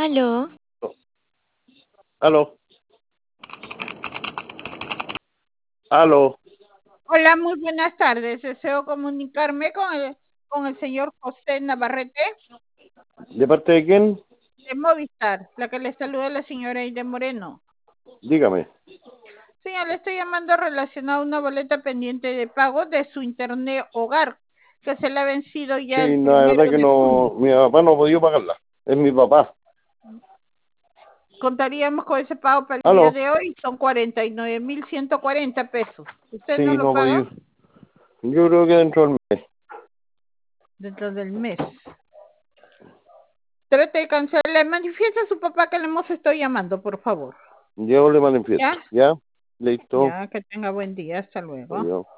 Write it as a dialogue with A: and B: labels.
A: Aló,
B: Aló, aló.
C: Hola, muy buenas tardes. Deseo comunicarme con el señor José Navarrete
B: ¿De parte de quién?
C: de Movistar, la que le saluda la señora Aide Moreno.
B: Dígame.
C: Señor, le estoy llamando relacionado a una boleta pendiente de pago de su internet hogar, que se le ha vencido ya
B: Sí,
C: el
B: no, la verdad
C: primero
B: que
C: de junio.
B: no, mi papá no ha podido pagarla. Es mi papá.
C: Contaríamos con ese pago para el día
B: Aló.
C: de hoy, son 49.140 pesos. ¿Usted no
B: Sí,
C: lo
B: no ha
C: paga
B: podido. Yo creo que dentro del mes.
C: dentro del mes? Trate de cancelar. Manifiesta a su papá que le hemos estado llamando, por favor.
B: Yo le manifiesto.
C: ¿Ya?
B: ¿Ya? Listo.
C: Ya, que tenga buen día. Hasta luego.
B: Adiós.